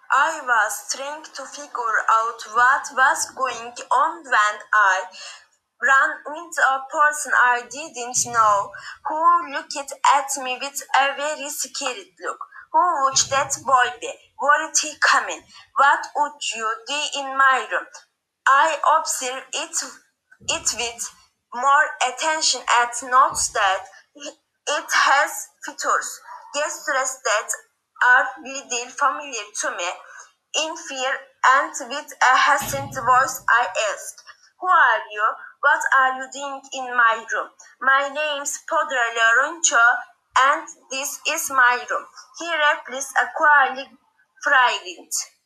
I was trying to figure out what was going on when I ran into a person I didn't know who looked at me with a very scared look. Who would that boy be? Would he come in? What would you do in my room? I observed it with more attention and noticed that it has features, gestures that are little familiar to me. In fear and with a hesitant voice, I asked, "Who are you? What are you doing in my room?" "My name's Podrella Roncho, and this is my room," he replied, quietly frightened.